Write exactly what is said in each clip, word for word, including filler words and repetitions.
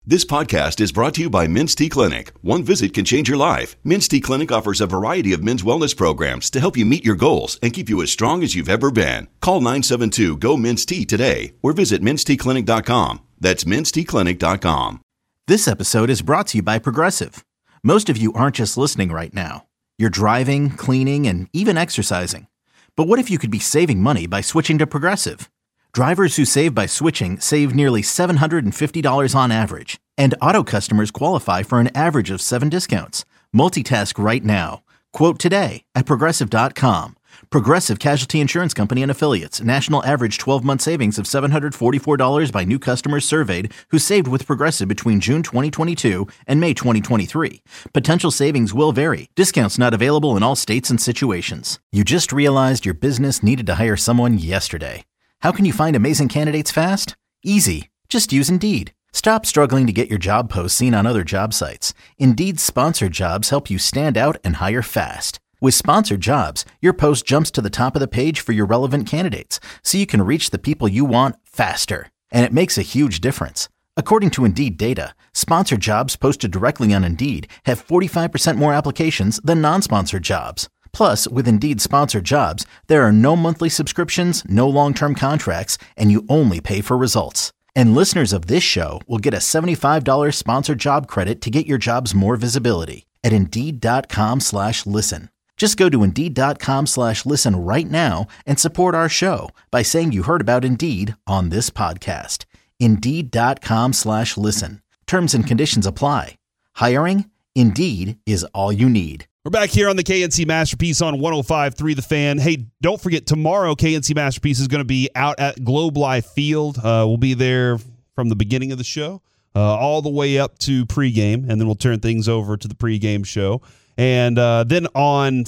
This podcast is brought to you by Men's T Clinic. One visit can change your life. Men's T Clinic offers a variety of men's wellness programs to help you meet your goals and keep you as strong as you've ever been. Call nine seven two, G O, Men's T today or visit mens t clinic dot com. That's mens t clinic dot com. This episode is brought to you by Progressive. Most of you aren't just listening right now. You're driving, cleaning, and even exercising. But what if you could be saving money by switching to Progressive? Drivers who save by switching save nearly seven hundred fifty dollars on average, and auto customers qualify for an average of seven discounts. Multitask right now. Quote today at progressive dot com. Progressive Casualty Insurance Company and Affiliates. National average twelve-month savings of seven hundred forty-four dollars by new customers surveyed who saved with Progressive between June twenty twenty-two and May twenty twenty-three. Potential savings will vary. Discounts not available in all states and situations. You just realized your business needed to hire someone yesterday. How can you find amazing candidates fast? Easy. Just use Indeed. Stop struggling to get your job posts seen on other job sites. Indeed's sponsored jobs help you stand out and hire fast. With sponsored jobs, your post jumps to the top of the page for your relevant candidates, so you can reach the people you want faster. And it makes a huge difference. According to Indeed data, sponsored jobs posted directly on Indeed have forty-five percent more applications than non-sponsored jobs. Plus, with Indeed sponsored jobs, there are no monthly subscriptions, no long-term contracts, and you only pay for results. And listeners of this show will get a seventy-five dollars sponsored job credit to get your jobs more visibility at Indeed.com slash listen. Just go to Indeed.com slash listen right now and support our show by saying you heard about Indeed on this podcast. Indeed.com slash listen. Terms and conditions apply. Hiring? Indeed is all you need. We're back here on the K N C Masterpiece on one oh five point three The Fan. Hey, don't forget, tomorrow K N C Masterpiece is going to be out at Globe Life Field. Uh, we'll be there from the beginning of the show uh, all the way up to pregame, and then we'll turn things over to the pregame show. And uh, then on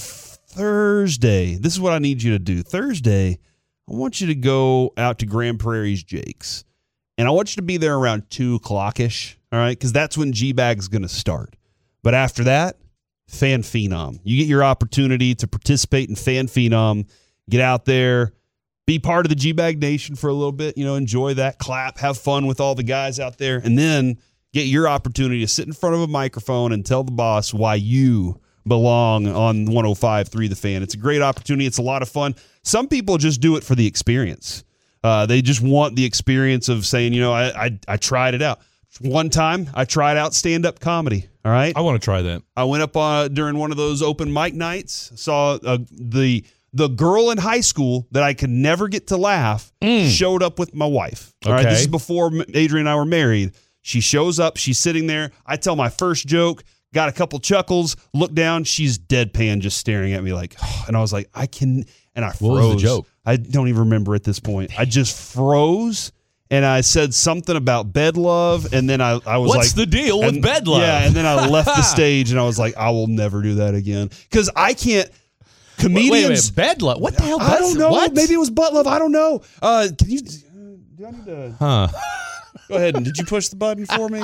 Thursday, this is what I need you to do. Thursday, I want you to go out to Grand Prairie's Jake's, and I want you to be there around two o'clock-ish, all right, because that's when G-Bag's going to start. But after that, Fan Phenom. You get your opportunity to participate in Fan Phenom. Get out there, be part of the G-Bag Nation for a little bit, you know, enjoy that, clap, have fun with all the guys out there, and then get your opportunity to sit in front of a microphone and tell the boss why you belong on one oh five point three The Fan. It's a great opportunity. It's a lot of fun. Some people just do it for the experience. Uh, they just want the experience of saying, you know, I, I I tried it out. One time, I tried out stand-up comedy, all right? I want to try that. I went up uh, during one of those open mic nights, saw uh, the the girl in high school that I could never get to laugh mm. showed up with my wife. All okay. right, this is before Adrian and I were married. She shows up. She's sitting there. I tell my first joke, got a couple chuckles, look down. She's deadpan just staring at me like, oh, and I was like, I can, and I froze. What was the joke? I don't even remember at this point. I just froze. And I said something about bed love, and then I, I was What's like... What's the deal with and, bed love? Yeah, and then I left the stage, and I was like, I will never do that again. Because I can't... Comedians... Wait, wait, wait, bed love? What the hell? I don't know. What? Maybe it was butt love. I don't know. Uh, can you... Do I need to... Huh. Go ahead, and did you push the button for me?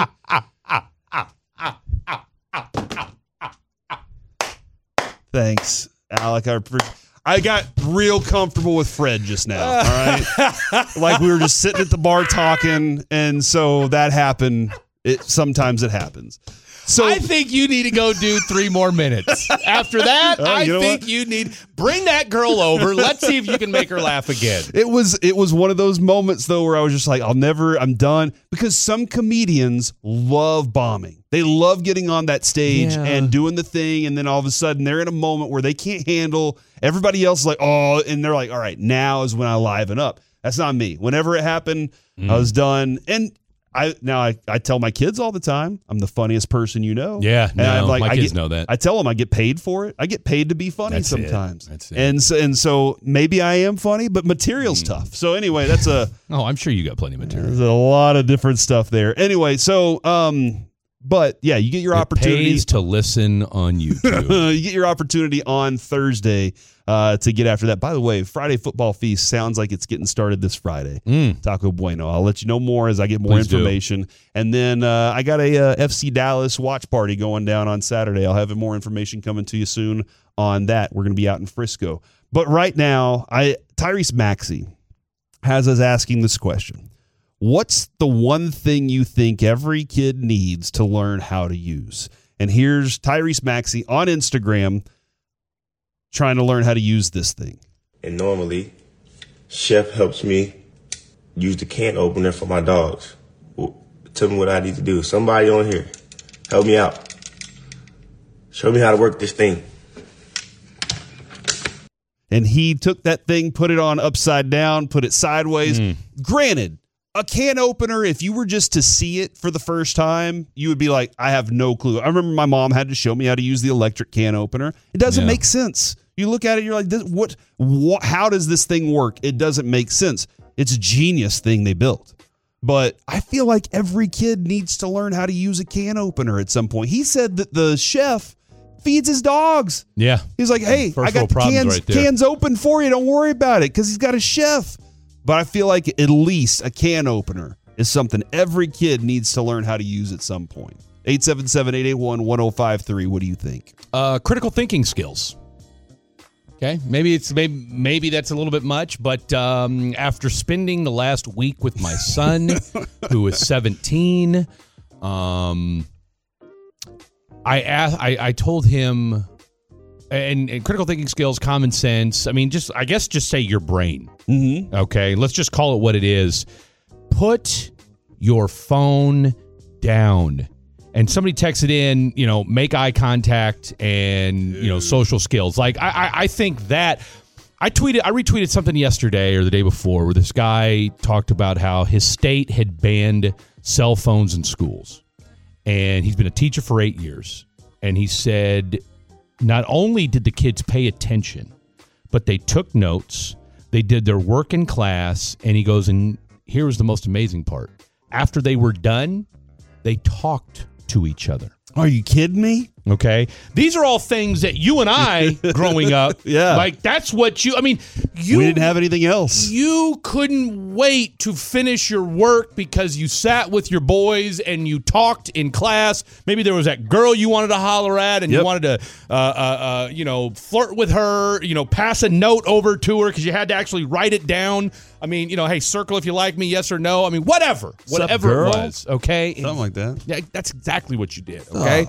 Thanks, Alec. I appreciate... I got real comfortable with Fred just now, all right? Like we were just sitting at the bar talking, and so that happened. It Sometimes it happens. So I think you need to go do three more minutes. After that, uh, I you know think what? you need bring that girl over. Let's see if you can make her laugh again. It was it was one of those moments though where I was just like, I'll never, I'm done. Because some comedians love bombing. They love getting on that stage Yeah. and doing the thing, and then all of a sudden they're in a moment where they can't handle everybody else is like, oh, and they're like, all right, now is when I liven up. That's not me. Whenever it happened, mm. I was done. And I now I, I tell my kids all the time, I'm the funniest person you know. Yeah, and no, I'm like, my I kids get, know that. I tell them I get paid for it. I get paid to be funny That's sometimes. It. That's it. And so and so maybe I am funny, but material's mm. tough. So anyway, that's a oh, I'm sure you got plenty of material. There's a lot of different stuff there. Anyway, so um, but yeah, you get your it opportunity pays to listen on YouTube. You get your opportunity on Thursday. Uh, to get after that. By the way, Friday Football Feast sounds like it's getting started this Friday. Mm. Taco Bueno. I'll let you know more as I get more Please information. Do. And then uh, I got a uh, F C Dallas watch party going down on Saturday. I'll have more information coming to you soon on that. We're going to be out in Frisco. But right now, I Tyrese Maxey has us asking this question. What's the one thing you think every kid needs to learn how to use? And here's Tyrese Maxey on Instagram trying to learn how to use this thing. And normally, Chef helps me use the can opener for my dogs. Well, tell me what I need to do. Somebody on here, help me out. Show me how to work this thing. And he took that thing, put it on upside down, put it sideways. Mm. Granted, a can opener, if you were just to see it for the first time, you would be like, I have no clue. I remember my mom had to show me how to use the electric can opener. It doesn't Yeah. make sense. You look at it, you're like, this, what, what? How does this thing work? It doesn't make sense. It's a genius thing they built. But I feel like every kid needs to learn how to use a can opener at some point. He said that the chef feeds his dogs. Yeah. He's like, hey, First I got world the problems cans, right there. cans open for you. Don't worry about it because he's got a chef. But I feel like at least a can opener is something every kid needs to learn how to use at some point. eight seven seven, eight eight one, one oh five three. What do you think? Uh, critical thinking skills. Okay, maybe it's maybe maybe that's a little bit much, but um, after spending the last week with my son, who is seventeen, um, I asked, I, I told him, and, and critical thinking skills, common sense. I mean, just I guess just say your brain. Mm-hmm. Okay, let's just call it what it is. Put your phone down. And somebody texted in, you know, make eye contact and, you know, social skills. Like, I, I, I think that I tweeted, I retweeted something yesterday or the day before where this guy talked about how his state had banned cell phones in schools. And he's been a teacher for eight years. And he said, not only did the kids pay attention, but they took notes, they did their work in class, and he goes, and here was the most amazing part. After they were done, they talked to each other. Are you kidding me? Okay. These are all things that you and I, growing up, Yeah. like that's what you, I mean, you we didn't have anything else. You couldn't wait to finish your work because you sat with your boys and you talked in class. Maybe there was that girl you wanted to holler at and Yep. you wanted to, uh, uh, uh, you know, flirt with her, you know, pass a note over to her because you had to actually write it down. I mean, you know, hey, circle if you like me, yes or no. I mean, whatever, Sup, whatever girl? it was. Okay. Something like that. Yeah, that's exactly what you did. Okay. Oh.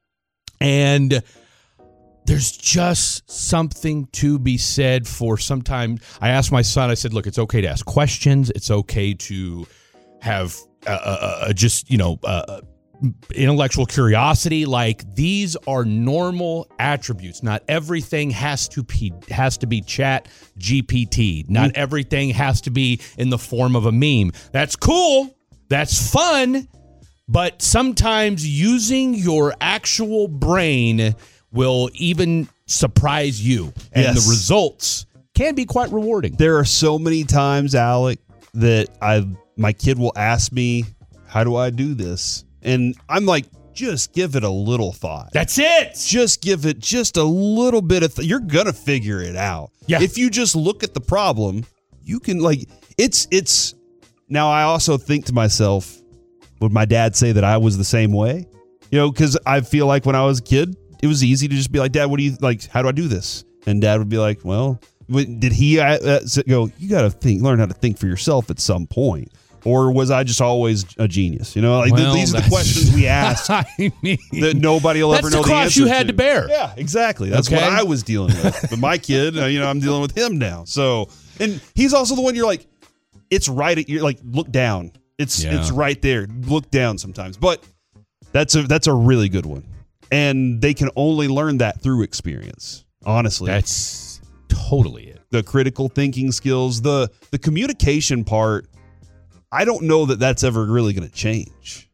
And there's just something to be said for sometimes. I asked my son, I said, look, it's okay to ask questions. It's okay to have uh, uh, uh, just, you know, uh, intellectual curiosity. Like these are normal attributes. Not everything has to be, has to be Chat G P T. Not mm. everything has to be in the form of a meme. That's cool. That's fun. But sometimes using your actual brain will even surprise you. And Yes. the results can be quite rewarding. There are so many times, Alec, that I my kid will ask me, how do I do this? And I'm like, just give it a little thought. That's it. Just give it just a little bit of th- you're going to figure it out. Yeah. If you just look at the problem, you can like it's it's now I also think to myself, would my dad say that I was the same way? You know, because I feel like when I was a kid, it was easy to just be like, Dad, what do you like? How do I do this? And Dad would be like, well, did he uh, go, you got to think, learn how to think for yourself at some point. Or was I just always a genius? You know, like Well, th- these are the that's- questions we ask I mean, that nobody will that's ever know the the cross answer you had to bear. Yeah, exactly. That's Okay. what I was dealing with. But my kid, uh, you know, I'm dealing with him now. So, and he's also the one you're like, it's right at, you're like, look down. It's Yeah. it's right there. Look down sometimes. But that's a that's a really good one. And they can only learn that through experience. Honestly. That's totally it. The critical thinking skills, the the communication part, I don't know that that's ever really going to change.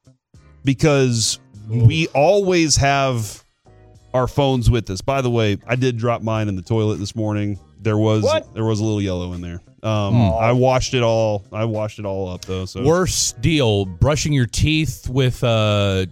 Because we always have our phones with us. By the way, I did drop mine in the toilet this morning. There was What? there was a little yellow in there. Um, I washed it all. I washed it all up though. So Worst deal, brushing your teeth with a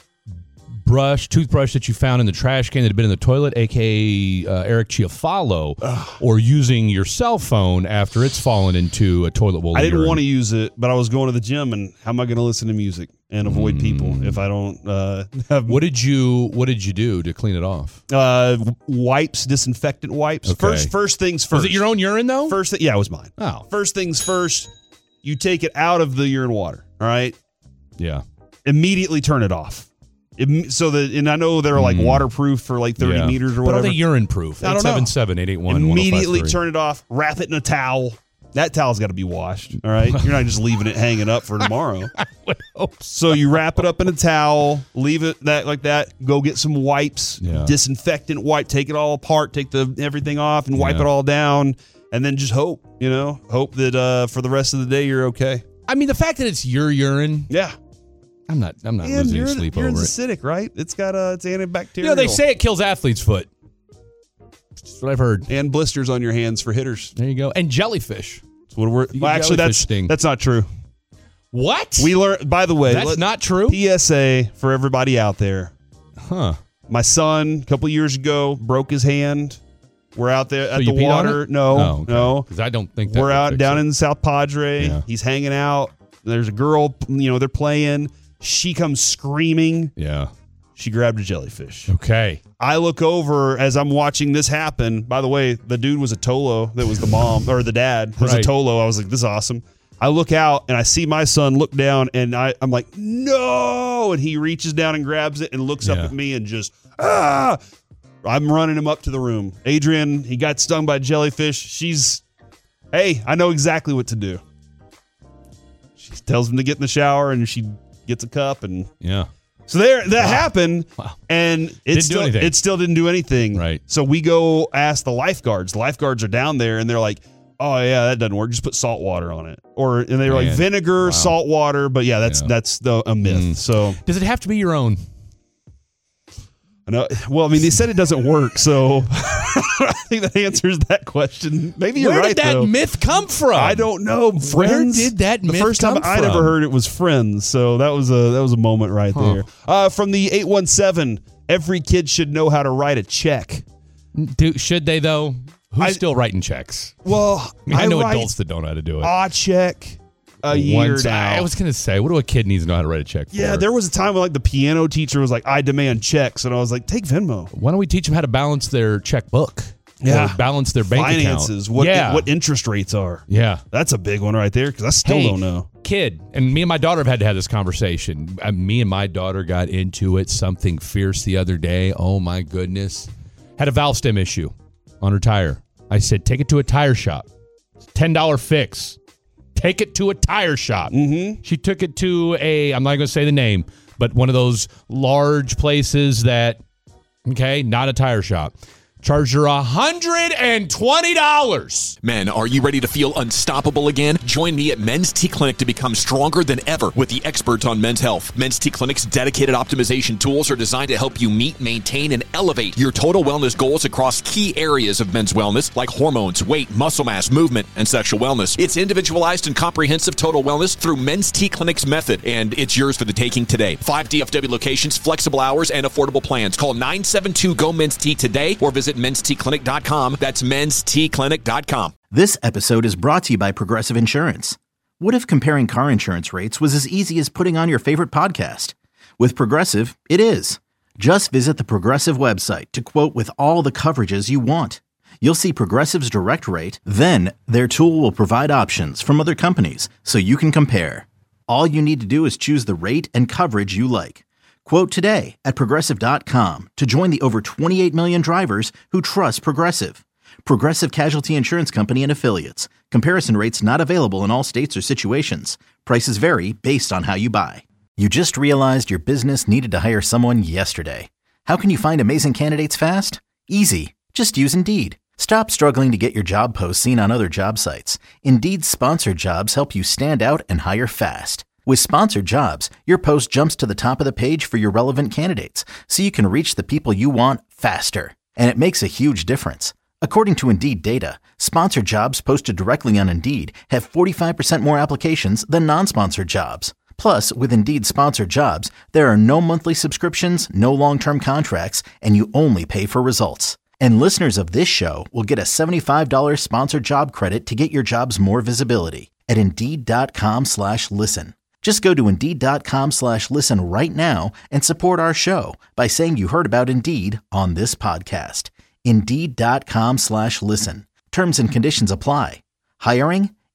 brush, toothbrush that you found in the trash can that had been in the toilet, a k a. Uh, Eric Chiafalo, or using your cell phone after it's fallen into a toilet bowl. I didn't want to use it, but I was going to the gym, and how am I going to listen to music and avoid Mm. people if I don't uh, have What did you What did you do to clean it off? uh, wipes, disinfectant wipes? Okay. First, first things first. Was it your own urine though? First, th- yeah, it was mine. Oh. First things first. you take it out of the urine water. All right. Yeah. Immediately turn it off. It, so that, and I know they're like mm. waterproof for like thirty yeah. meters or but whatever. But are they urine proof? I don't know. eight seven seven, eight eight one, Immediately turn it off. Wrap it in a towel. That towel's got to be washed. All right. You're not just leaving it hanging up for tomorrow. I would hope so. So you wrap it up in a towel, leave it that like that. Go get some wipes, yeah. disinfectant wipe. Take it all apart. Take the everything off and wipe yeah. it all down. And then just hope, you know, hope that uh, for the rest of the day you're okay. I mean, the fact that it's your urine. Yeah. I'm not I'm not and losing urine, any sleep urine's over it. acidic, right? It's got a, it's antibacterial. You know, they say it kills athlete's foot. That's what I've heard. And blisters on your hands for hitters. There you go. And jellyfish. That's what we're, well, actually, that's, sting. that's not true. What? We learned, by the way. That's let, not true? P S A for everybody out there. Huh. My son, a couple years ago, broke his hand. We're out there at so the water. No, oh, okay. no. Because I don't think that We're out down it. in South Padre. Yeah. He's hanging out. There's a girl, you know, they're playing. She comes screaming. Yeah. She grabbed a jellyfish. Okay. I look over as I'm watching this happen. By the way, the dude was a Tolo. That was the mom, or the dad was right. a Tolo. I was like, this is awesome. I look out and I see my son look down and I, I'm like, no. And he reaches down and grabs it and looks yeah. up at me and just, ah. I'm running him up to the room. Adrian, he got stung by a jellyfish. She's, hey, I know exactly what to do. She tells him to get in the shower and she gets a cup and yeah. So there, that wow. happened, wow. and it didn't still it still didn't do anything. Right. So we go ask the lifeguards. The lifeguards are down there, and they're like, "Oh yeah, that doesn't work. Just put salt water on it." Or and they were Man. like vinegar, wow. salt water. But yeah, that's yeah. that's the a myth. Mm. So does it have to be your own? I know. Well, I mean, they said it doesn't work, so I think that answers that question. Maybe you're Where right. did that though. myth come from? I don't know. Friends? Where did that the myth first come time I'd from? ever heard it was Friends, so that was a that was a moment right Huh. there. Uh, from the eight one seven, every kid should know how to write a check. Do, should they though? Who's I, still writing checks? Well, I, mean, I, I know write adults that don't know how to do it. a check a year Once, now. I was gonna say, what do a kid needs to know how to write a check for? Yeah, there was a time when like the piano teacher was like, "I demand checks," and I was like, "Take Venmo." Why don't we teach them how to balance their checkbook? Yeah, or balance their bank finances. account. What yeah. what interest rates are? Yeah, that's a big one right there because I still hey, don't know. Kid, and me and my daughter have had to have this conversation. Uh, me and my daughter got into it something fierce the other day. Oh my goodness, had a valve stem issue on her tire. I said, take it to a tire shop. ten dollars fix. Take it to a tire shop. Mm-hmm. She took it to a, I'm not going to say the name, but one of those large places that, okay, not a tire shop. Charged her one hundred twenty dollars. Men, are you ready to feel unstoppable again? Join me at Men's T Clinic to become stronger than ever with the experts on men's health. Men's T Clinic's dedicated optimization tools are designed to help you meet, maintain, and elevate your total wellness goals across key areas of men's wellness like hormones, weight, muscle mass, movement, and sexual wellness. It's individualized and comprehensive total wellness through Men's T Clinic's method, and it's yours for the taking today. Five D F W locations, flexible hours, and affordable plans. Call nine seven two, G O, Men's T today or visit mens t clinic dot com. That's mens t clinic dot com. This episode is brought to you by Progressive Insurance. What if comparing car insurance rates was as easy as putting on your favorite podcast? With Progressive, it is. Just visit the Progressive website to quote with all the coverages you want. You'll see Progressive's direct rate, then their tool will provide options from other companies so you can compare. All you need to do is choose the rate and coverage you like. Quote today at progressive dot com to join the over twenty-eight million drivers who trust Progressive. Progressive Casualty Insurance Company and Affiliates. Comparison rates not available in all states or situations. Prices vary based on how you buy. You just realized your business needed to hire someone yesterday. How can you find amazing candidates fast? Easy. Just use Indeed. Stop struggling to get your job posts seen on other job sites. Indeed's sponsored jobs help you stand out and hire fast. With sponsored jobs, your post jumps to the top of the page for your relevant candidates, so you can reach the people you want faster. And it makes a huge difference. According to Indeed data, sponsored jobs posted directly on Indeed have forty-five percent more applications than non-sponsored jobs. Plus, with Indeed sponsored jobs, there are no monthly subscriptions, no long-term contracts, and you only pay for results. And listeners of this show will get a seventy-five dollars sponsored job credit to get your jobs more visibility at Indeed dot com slash listen. Just go to Indeed dot com slash listen right now and support our show by saying you heard about Indeed on this podcast. Indeed dot com slash listen. Terms and conditions apply. Hiring?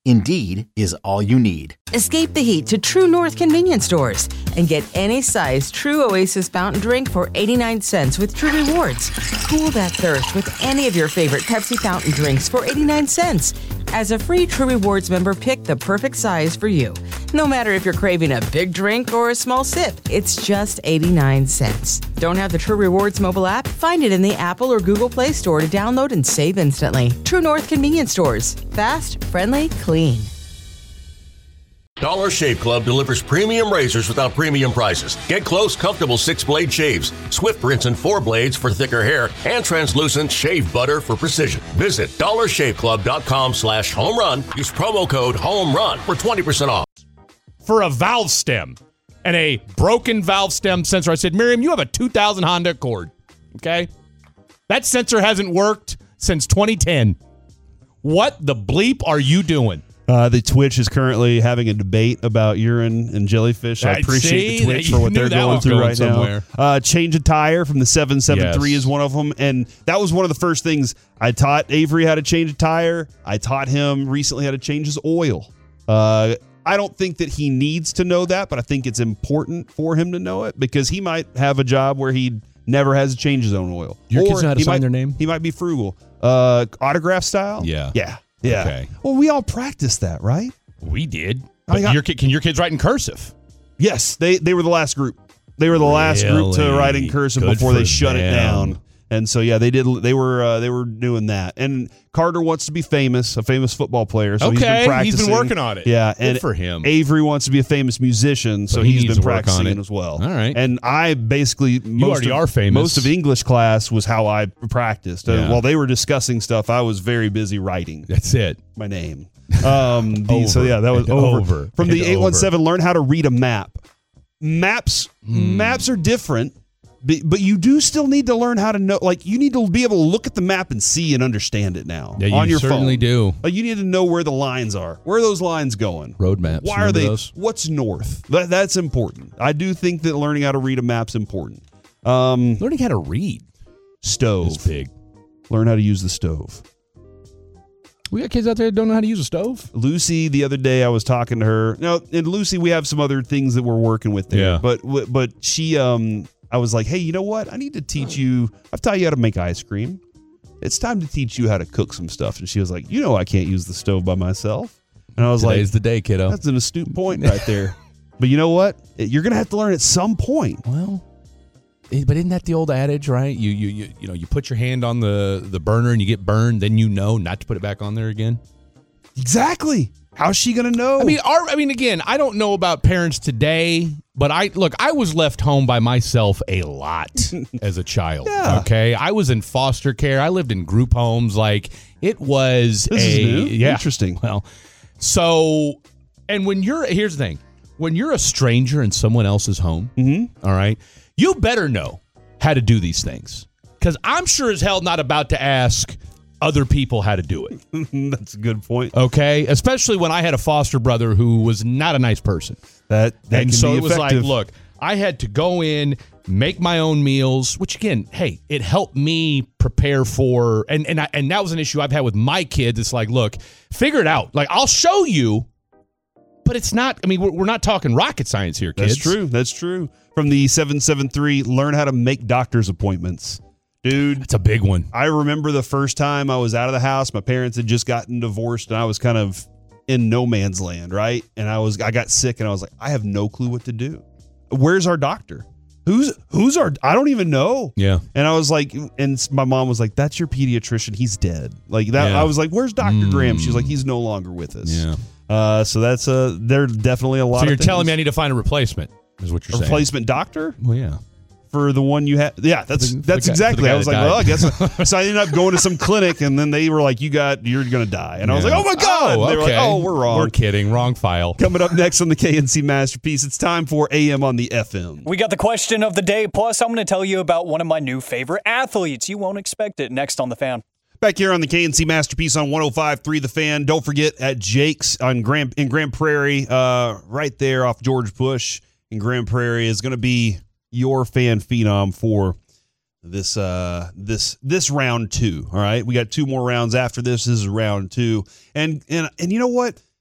Indeed is all you need. Escape the heat to True North convenience stores and get any size True Oasis fountain drink for eighty-nine cents with True Rewards. Cool that thirst with any of your favorite Pepsi fountain drinks for eighty-nine cents. As a free True Rewards member, pick the perfect size for you. No matter if you're craving a big drink or a small sip, it's just eighty-nine cents. Don't have the True Rewards mobile app? Find it in the Apple or Google Play Store to download and save instantly. True North convenience stores. Fast, friendly, clean. Dollar Shave Club delivers premium razors without premium prices. Get close, comfortable six-blade shaves, swift rinse and four blades for thicker hair, and translucent shave butter for precision. Visit dollar shave club dot com slash home run. Use promo code HOMERUN for twenty percent off. For a valve stem and a broken valve stem sensor, I said, Miriam, you have a two thousand Honda Accord, okay? That sensor hasn't worked since twenty ten. What the bleep are you doing? Uh, the Twitch is currently having a debate about urine and jellyfish. So I appreciate the Twitch for what they're going through right now. Uh, change a tire from the seven seven three yes. is one of them. And that was one of the first things I taught Avery how to change a tire. I taught him recently how to change his oil. Uh, I don't think that he needs to know that, but I think it's important for him to know it because he might have a job where he never has to change his own oil. Your or kids know how to he sign might, their name? He might be frugal. Uh, autograph style? Yeah. Yeah. Yeah. Okay. Well, we all practiced that, right? We did. I But got- your kid, can your kids write in cursive? Yes, they they were the last group. They were the last group to Really? write in cursive Good before for they shut it them. down. And so yeah, they did. They were uh, they were doing that. And Carter wants to be famous, a famous football player. So he's Okay, been he's been practicing. working on it. Yeah, Good and for him. Avery wants to be a famous musician, so, So he he's needs been to work on practicing it. as well. All right. And I basically most already of, are famous. Most of English class was how I practiced. Yeah. And while they were discussing stuff, I was very busy writing That's it. my name. Um, the, so Over yeah, that was and over. over From the and eight one seven, learn how to read a map. Maps, Hmm. maps are different, but, but you do still need to learn how to know. Like you need to be able to look at the map and see and understand it now Yeah, you on your certainly phone. do. Like you need to know where the lines are. Where are those lines going? Road maps. Why are Remember they? those? What's north? That, that's important. I do think that learning how to read a map's important. Um, Learning how to read stove. is big. Learn how to use the stove. We got kids out there that don't know how to use a stove. Lucy, the other day, I was talking to her. Now, and Lucy, we have some other things that we're working with there. Yeah. But but she, um, I was like, hey, you know what? I need to teach you. I've taught you how to make ice cream. It's time to teach you how to cook some stuff. And she was like, you know, I can't use the stove by myself. And I was Today's like, the day, kiddo. that's an astute point right there. But you know what? You're gonna have to learn at some point. Well, eh, but isn't that the old adage, right? You you you you know, you put your hand on the the burner and you get burned, then you know not to put it back on there again. Exactly. How's she gonna know? I mean, our, I mean, again, I don't know about parents today, but I look, I was left home by myself a lot as a child. Yeah. Okay, I was in foster care. I lived in group homes. Like it was This a is new. yeah. Interesting. Well, so and when you're here's the thing, when you're a stranger in someone else's home, Mm-hmm. all right, you better know how to do these things because I'm sure as hell not about to ask other people how to do it. That's a good point. Okay, especially when I had a foster brother who was not a nice person. That that and can so be it was effective. like, look, I had to go in, make my own meals, which again, hey, it helped me prepare for, and and I, and that was an issue I've had with my kids. It's like, look, figure it out. Like I'll show you, but it's not. I mean, we're, we're not talking rocket science here, kids. That's true. That's true. From the seven seven three, learn how to make doctor's appointments. Dude, It's a big one. I remember the first time I was out of the house. My parents had just gotten divorced, and I was kind of in no man's land, right? And I was I got sick, and I was like, I have no clue what to do. Where's our doctor? Who's who's our? I don't even know. Yeah. And I was like, and my mom was like, "That's your pediatrician. He's dead." Like that. Yeah. I was like, "Where's Doctor Mm. Graham?" She's like, "He's no longer with us." Yeah. Uh, so that's a. There definitely a lot. So you're of things. telling me I need to find a replacement? Is what you're a saying? replacement doctor? Well, yeah. For the one you had, yeah, that's For the- for that's the guy- exactly. for the guy I was that like, died. well, I guess. So I ended up going to some clinic, and then they were like, "You got, you're gonna die," and I was Yeah. like, "Oh my god!" Oh, And they were like, okay. "Oh, we're wrong." We're kidding. Wrong file. Coming up next on the K N C Masterpiece, it's time for A M on the F M. We got the question of the day. Plus, I'm going to tell you about one of my new favorite athletes. You won't expect it. Next on The Fan. Back here on the K N C Masterpiece on one oh five point three The Fan. Don't forget at Jake's on Grand in Grand Prairie, uh, right there off George Bush in Grand Prairie is going to be your fan phenom for this uh this this round two. All right, we got two more rounds after this. This is round two, and and and you know what?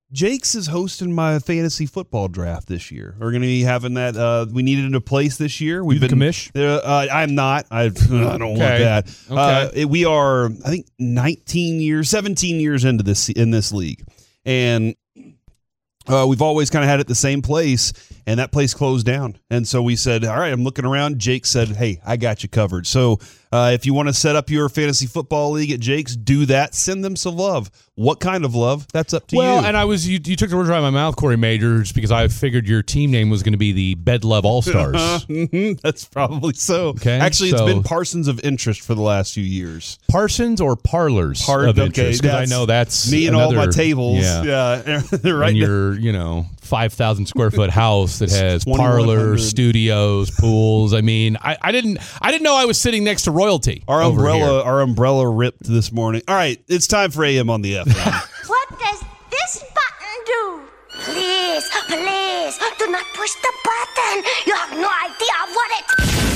Jake's is hosting my fantasy football draft this year. We're going to be having that. Uh, we needed it in place this year. We've you the been commish? Uh, I'm not. I, I don't okay. want that. Okay. Uh, it, we are, I think, nineteen years, seventeen years into this in this league, and uh, we've always kind of had it the same place. And that place closed down. And so we said, all right, I'm looking around. Jake said, hey, I got you covered. So uh, if you want to set up your fantasy football league at Jake's, do that. Send them some love. What kind of love? That's up to well, you. Well, and I was you, you took the words right out of my mouth, Corey Majors, because I figured your team name was going to be the Bed Love All-Stars. mm-hmm. That's probably so. Okay, Actually, so it's been Parsons of Interest for the last few years. Parsons or Parlors Par- of okay, Interest? Because I know that's me and another, all my tables. Yeah, yeah. right. And your, you know, five thousand square foot house that has parlors, studios, pools. I mean, I, I didn't I didn't know I was sitting next to royalty. Our over umbrella, here. our umbrella ripped this morning. All right, it's time for A M on the F M. What does this button do? Please, please, do not push the button. You have no idea what it...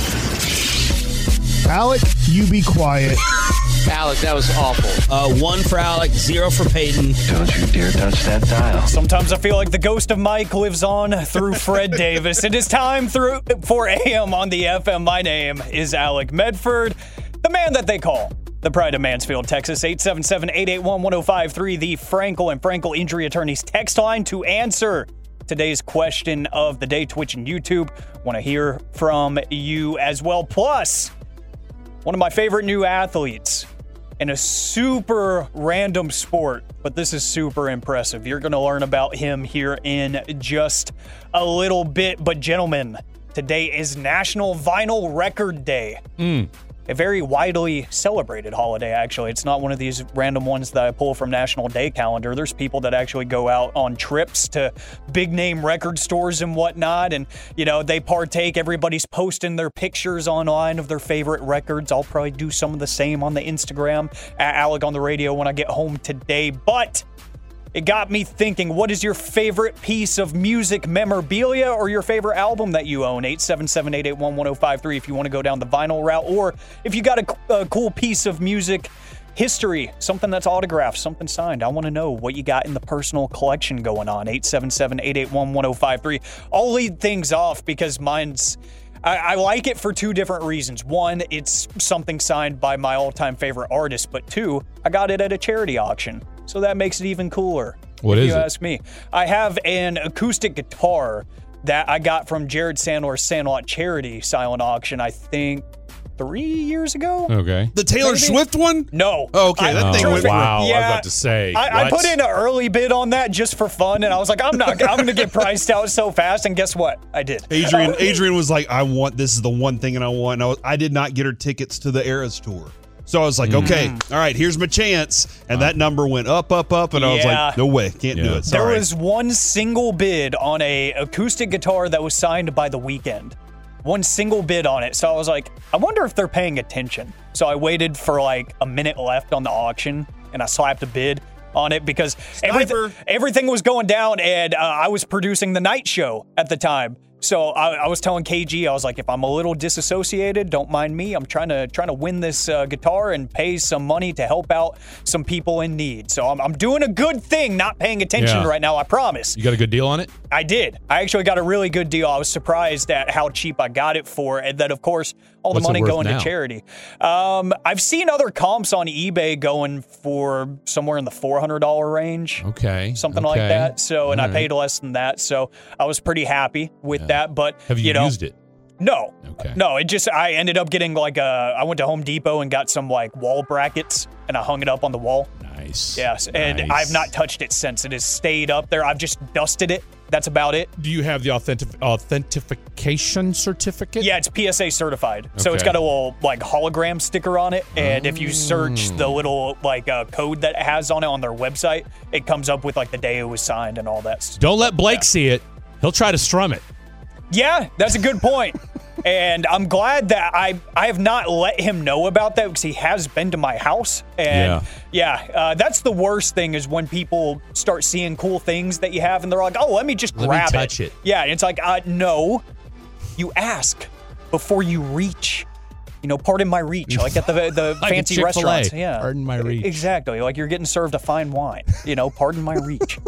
Alec, you be quiet. Alec, that was awful. Uh, one for Alec, zero for Peyton. Don't you dare touch that dial. Sometimes I feel like the ghost of Mike lives on through Fred Davis. It is time through for A M on the F M. My name is Alec Medford, the man that they call the Pride of Mansfield, Texas. eight seven seven, eight eight one, one zero five three, the Frankel and Frankel Injury Attorneys text line to answer today's question of the day. Twitch and YouTube want to hear from you as well. Plus, one of my favorite new athletes in a super random sport, but this is super impressive. You're going to learn about him here in just a little bit. But gentlemen, today is National Vinyl Record Day. Mm. A very widely celebrated holiday, actually. It's not one of these random ones that I pull from National Day calendar. There's people that actually go out on trips to big name record stores and whatnot, and, you know, they partake. Everybody's posting their pictures online of their favorite records. I'll probably do some of the same on the Instagram at Alec on the Radio when I get home today. But it got me thinking, what is your favorite piece of music memorabilia or your favorite album that you own? eight seven seven, eight eight one, one zero five three if you want to go down the vinyl route, or if you got a, a cool piece of music history, something that's autographed, something signed. I want to know what you got in the personal collection going on. eight seven seven, eight eight one, one zero five three. I'll lead things off because mine's I, I like it for two different reasons. One, it's something signed by my all-time favorite artist, but two, I got it at a charity auction. So that makes it even cooler. What if is you it? ask me. I have an acoustic guitar that I got from Jared Sandler's Sandlot Charity silent auction, I think three years ago. Okay. The Taylor Maybe? Swift one? No. Oh, okay, I, that thing oh, went wow. Yeah, I was about to say. I, I what? put in an early bid on that just for fun, and I was like, I'm not, I'm going to get priced out so fast, and guess what? I did. Adrian, Adrian was like, I want, this is the one thing and I want. And I, was, I did not get her tickets to the Eras tour. So I was like, Mm. okay, all right, here's my chance. And that number went up, up, up. And I was Yeah. like, no way, can't do Yeah. it. There Sorry. was one single bid on a acoustic guitar that was signed by The Weeknd. One single bid on it. So I was like, I wonder if they're paying attention. So I waited for like a minute left on the auction, and I slapped a bid on it because everything, everything was going down, and uh, I was producing the night show at the time. So I, I was telling K G, I was like, if I'm a little disassociated, don't mind me. I'm trying to trying to win this uh, guitar and pay some money to help out some people in need. So I'm, I'm doing a good thing, not paying attention Yeah. right now, I promise. You got a good deal on it? I did. I actually got a really good deal. I was surprised at how cheap I got it for, and that, of course, all the What's it money worth going now? to charity. Um, I've seen other comps on eBay going for somewhere in the four hundred dollars range. Okay. Something like okay. that. So, and All I right. paid less than that. So I was pretty happy with that. But, Have you, you know, used it? no. Okay. No, it just, I ended up getting like a, I went to Home Depot and got some like wall brackets, and I hung it up on the wall. Nice. Yes. And Nice. I've not touched it since. It has stayed up there. I've just dusted it. That's about it. Do you have the authentic authentication certificate? Yeah, it's P S A certified. So it's Okay. got a little like hologram sticker on it. And if you search the little like uh, code that it has on it on their website, it comes up with like the day it was signed and all that stuff. Don't let Blake see it. He'll try to strum it. Yeah, that's a good point. And I'm glad that I I have not let him know about that because he has been to my house. And yeah, uh, that's the worst thing is when people start seeing cool things that you have and they're like, oh, let me just Let me grab touch it. Yeah, and it's like, uh, no, you ask before you reach. You know, pardon my reach, like at the the Like a fancy Chick-fil-A. restaurants. Yeah, Pardon my reach. Exactly, like you're getting served a fine wine. You know, pardon my reach.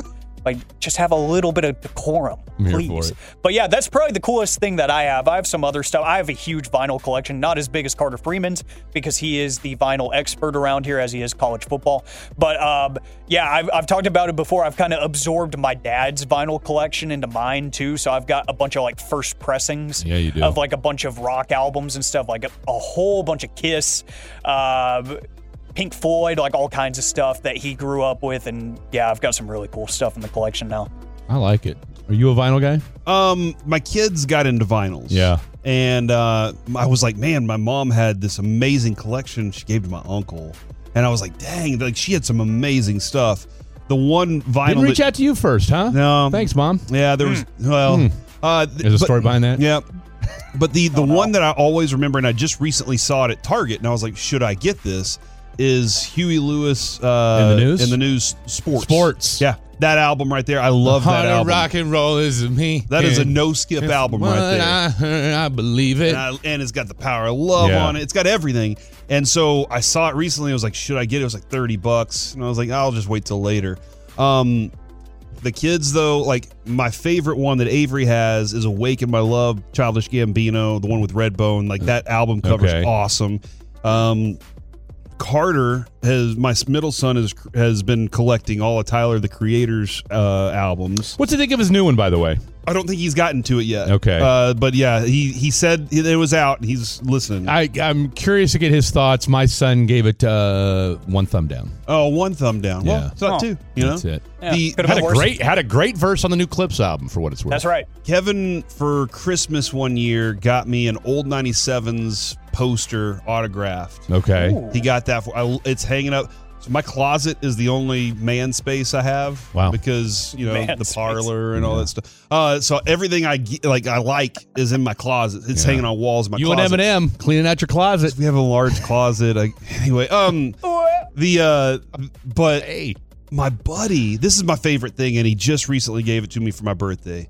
Like, just have a little bit of decorum, I'm here please. for it. But yeah, that's probably the coolest thing that I have. I have some other stuff. I have a huge vinyl collection, not as big as Carter Freeman's because he is the vinyl expert around here as he is college football. But um, yeah, I've, I've talked about it before. I've kind of absorbed my dad's vinyl collection into mine too. So I've got a bunch of like first pressings Yeah, you do. of like a bunch of rock albums and stuff, like a, a whole bunch of Kiss, uh, Pink Floyd, like all kinds of stuff that he grew up with. And yeah, I've got some really cool stuff in the collection now. I like it. Are you a vinyl guy? Um, my kids got into vinyls. Yeah. And uh, I was like, man, my mom had this amazing collection she gave to my uncle. And I was like, dang, like she had some amazing stuff. The one vinyl Didn't reach that, out to you first, huh? No. Thanks, Mom. Yeah, there was, well, Hmm. uh, There's a but- story behind that? Yeah. But the, the one that I always remember, and I just recently saw it at Target, and I was like, should I get this? Is Huey Lewis uh, In the News? In the News Sports. Sports. Yeah, that album right there. I love that album. Rock and roll is me. That is a no-skip album right there. I, heard, I believe it. And, I, and it's got the Power of Love Yeah. on it. It's got everything. And so I saw it recently. I was like, should I get it? It was like thirty bucks. And I was like, I'll just wait till later. Um, the kids, though, like my favorite one that Avery has is Awaken My Love, Childish Gambino, the one with Redbone. Like that album cover is Okay. awesome. Um, Carter has my middle son has has been collecting all of Tyler the Creator's uh, albums. What's the think of his new one, by the way? I don't think he's gotten to it yet. Okay. uh, but yeah, he he said it was out. And he's listening. I, I'm curious to get his thoughts. My son gave it uh, one thumb down. Oh, one thumb down. Well, Yeah. it's not Oh. two. You know, That's it. Yeah, The- could've Had been a worse. great had a great verse on the new Clips album, for what it's worth. That's right. Kevin for Christmas one year got me an old ninety-sevens poster autographed. Okay. Ooh. He got that for. I, it's hanging up. So my closet is the only man space I have. Wow. Because you know Man the space. parlor and all that stuff. Uh, so everything I ge- like I like is in my closet. It's Yeah. hanging on walls in my You closet. and Eminem cleaning out your closet. We have a large closet. I, anyway, um, the uh, but Hey. my buddy, this is my favorite thing, and he just recently gave it to me for my birthday.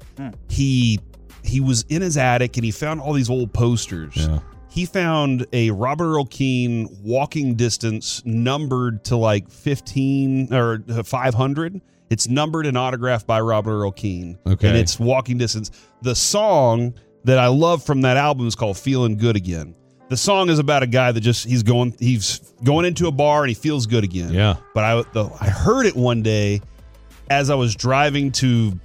He he was in his attic and he found all these old posters. Yeah. He found a Robert Earl Keen Walking Distance numbered to like fifteen or five hundred. It's numbered and autographed by Robert Earl Keen. Okay. And it's Walking Distance. The song that I love from that album is called Feeling Good Again. The song is about a guy that just he's going he's going into a bar and he feels good again. Yeah. But I the, I heard it one day as I was driving to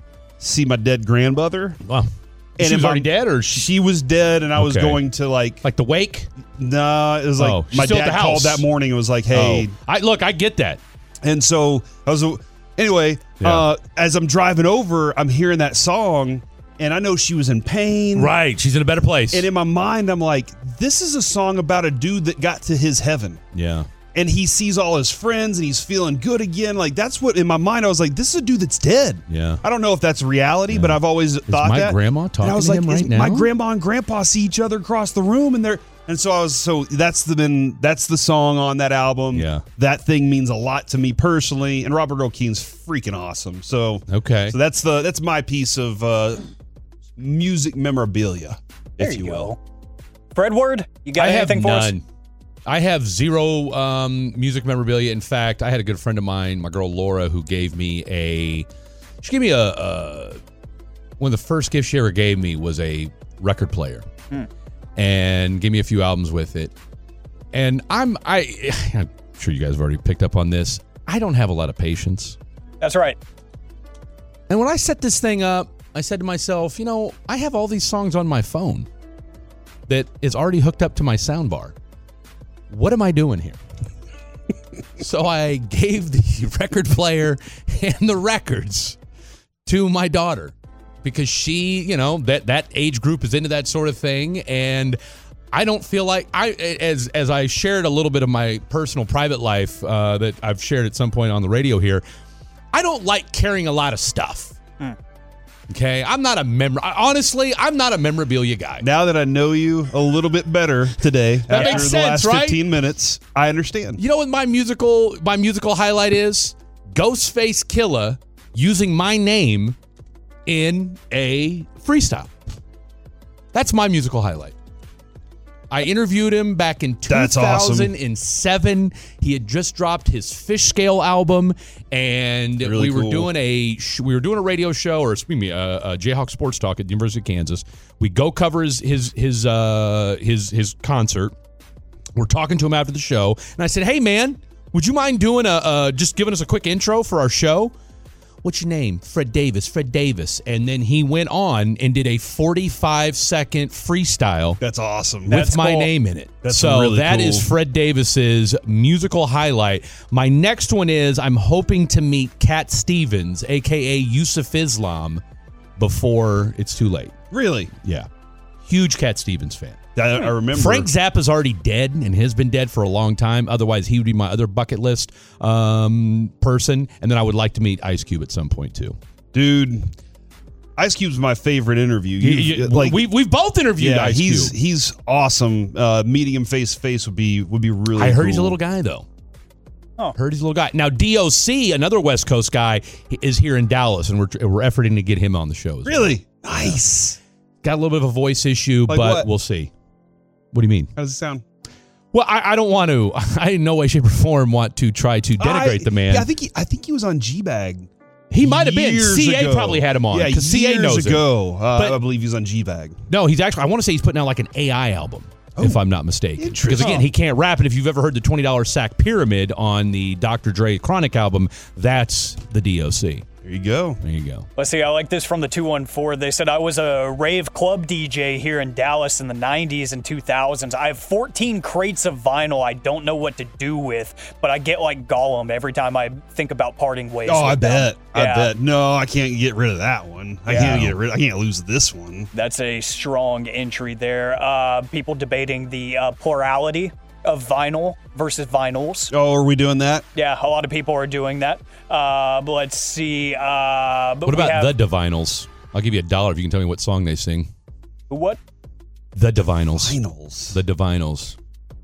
see my dead grandmother. Wow. And she in was my- already dead, or she, She was dead, and I was Okay. going to like like the wake? no, it was like Oh, she's my still at dad the house. called that morning and was like, "Hey," Oh. I look, I get that. and so I was. Anyway, Yeah. uh, as I'm driving over, I'm hearing that song, and I know she was in pain. Right. She's in a better place. And in my mind, I'm like, "This is a song about a dude that got to his heaven." yeah. And he sees all his friends and he's feeling good again. Like that's what in my mind I was like, this is a dude that's dead. Yeah. I don't know if that's reality, but I've always thought my that. grandma And talking I was to like, him is right now? my grandma and grandpa see each other across the room and they're and so I was so that's the been that's the song on that album. Yeah. That thing means a lot to me personally. And Robert Earl Keen's freaking awesome. So Okay. So that's the that's my piece of uh music memorabilia, There if you, you will. go. Fredward, you got I have anything for us? none. I have zero um, music memorabilia. In fact, I had a good friend of mine, my girl Laura, who gave me a. She gave me a, a one of the first gifts she ever gave me was a record player, Hmm. and gave me a few albums with it. And I'm I, I'm sure you guys have already picked up on this. I don't have a lot of patience. That's right. And when I set this thing up, I said to myself, you know, I have all these songs on my phone that is already hooked up to my soundbar. What am I doing here? So I gave the record player and the records to my daughter because she, you know, that that age group is into that sort of thing, and I don't feel like I as as I shared a little bit of my personal private life uh, that I've shared at some point on the radio here. I don't like carrying a lot of stuff. Hmm. Okay, I'm not a mem. Honestly, I'm not a memorabilia guy. Now that I know you a little bit better today, That after makes the sense, last right? fifteen minutes, I understand. You know what my musical my musical highlight is? Ghostface Killah using my name in a freestyle. That's my musical highlight. I interviewed him back in two thousand seven. Awesome. He had just dropped his Fish Scale album, and really we were cool. doing a we were doing a radio show, or excuse me, a, a Jayhawk Sports Talk at the University of Kansas. We go cover his his his uh, his his concert. We're talking to him after the show, and I said, "Hey, man, would you mind doing a uh, just giving us a quick intro for our show?" What's your name? Fred Davis, Fred Davis. And then he went on and did a forty-five second freestyle. That's awesome. With That's my cool. name in it. That's so really that cool. is Fred Davis's musical highlight. My next one is I'm hoping to meet Cat Stevens, a k a. Yusuf Islam, before it's too late. Really? Yeah. Huge Cat Stevens fan. I, I remember. Frank Zappa's already dead and has been dead for a long time. Otherwise, he would be my other bucket list um, person. And then I would like to meet Ice Cube at some point, too. Dude, Ice Cube's my favorite interview. You, you, like we, we've both interviewed yeah, Ice he's, Cube. He's awesome. Uh, meeting him face to face would be would be really I heard cool. he's a little guy, though. Oh. Heard he's a little guy. Now, D O C, another West Coast guy, is here in Dallas, and we're, we're efforting to get him on the show. as well. Really? Nice. Got a little bit of a voice issue, Like but what? we'll see. What do you mean? How does it sound? Well, I, I don't want to. I in no way, shape, or form want to try to denigrate I, the man. Yeah, I think he, I think he was on G-Bag. He might have been. Years C A ago. probably had him on. Yeah, because C A years knows ago. him. Uh, But- I believe he's on G-Bag. No, he's actually, I want to say he's putting out like an A I album, if I'm not mistaken. Interesting. Because again, he can't rap. And if you've ever heard the twenty dollar Sack Pyramid on the Doctor Dre Chronic album, that's the D O C. There you go. There you go. Let's see, I like this from the two one four. They said, I was a rave club D J here in Dallas in the nineties and two thousands. I have fourteen crates of vinyl I don't know what to do with, but I get like Gollum every time I think about parting ways. Oh, I with them. bet. I Yeah. bet. No, I can't get rid of that one. I Yeah. can't get rid. I can't lose this one. That's a strong entry there. Uh, people debating the uh, plurality of vinyl versus vinyls. Oh, are we doing that? Yeah, a lot of people are doing that. Uh, but let's see. Uh, but What we about have, the Divinals? I'll give you a dollar if you can tell me what song they sing. What? The Divinals. Vinyls. The Divinals.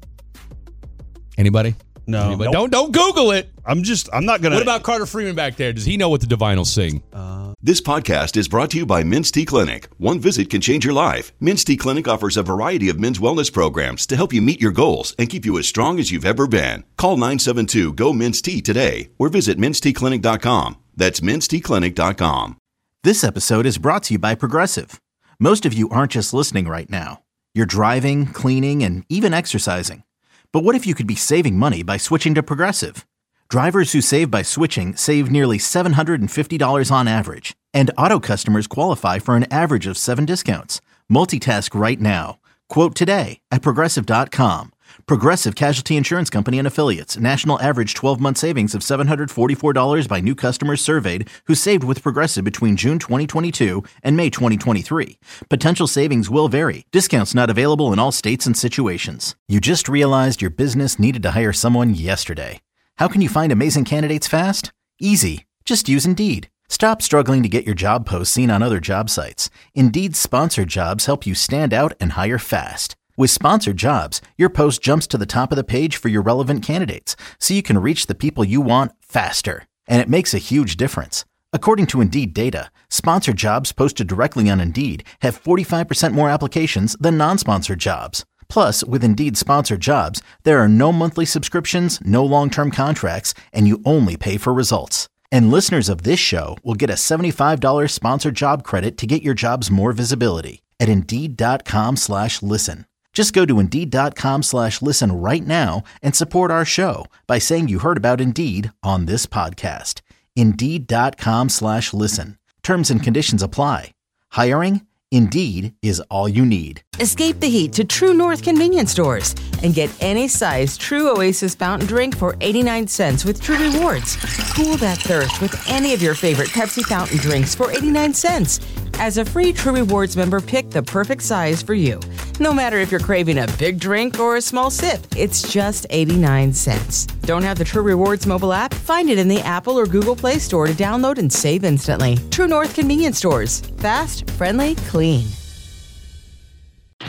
Anybody? No. Anybody? Nope. Don't don't Google it. I'm just. I'm not gonna. What about Carter Freeman back there? Does he know what the Divinals sing? This podcast is brought to you by Men's T Clinic. One visit can change your life. Men's T Clinic offers a variety of men's wellness programs to help you meet your goals and keep you as strong as you've ever been. Call nine seven two, G O, Men's T today or visit mens t clinic dot com. That's mens t clinic dot com. This episode is brought to you by Progressive. Most of you aren't just listening right now. You're driving, cleaning, and even exercising. But what if you could be saving money by switching to Progressive? Drivers who save by switching save nearly seven hundred fifty dollars on average. And auto customers qualify for an average of seven discounts. Multitask right now. Quote today at progressive dot com. Progressive Casualty Insurance Company and Affiliates. National average twelve-month savings of seven hundred forty-four dollars by new customers surveyed who saved with Progressive between June twenty twenty-two and May twenty twenty-three. Potential savings will vary. Discounts not available in all states and situations. You just realized your business needed to hire someone yesterday. How can you find amazing candidates fast? Easy. Just use Indeed. Stop struggling to get your job posts seen on other job sites. Indeed's sponsored jobs help you stand out and hire fast. With sponsored jobs, your post jumps to the top of the page for your relevant candidates, so you can reach the people you want faster. And it makes a huge difference. According to Indeed data, sponsored jobs posted directly on Indeed have forty-five percent more applications than non-sponsored jobs. Plus, with Indeed sponsored jobs, there are no monthly subscriptions, no long-term contracts, and you only pay for results. And listeners of this show will get a seventy-five dollars sponsored job credit to get your jobs more visibility at Indeed.com slash listen. Just go to Indeed.com slash listen right now and support our show by saying you heard about Indeed on this podcast. Indeed.com slash listen. Terms and conditions apply. Hiring? Indeed is all you need. Escape the heat to True North convenience stores and get any size True Oasis fountain drink for eighty-nine cents with True Rewards. Cool that thirst with any of your favorite Pepsi fountain drinks for eighty-nine cents. As a free True Rewards member, pick the perfect size for you. No matter if you're craving a big drink or a small sip, it's just eighty-nine cents. Don't have the True Rewards mobile app? Find it in the Apple or Google Play Store to download and save instantly. True North convenience stores. Fast, friendly, clean.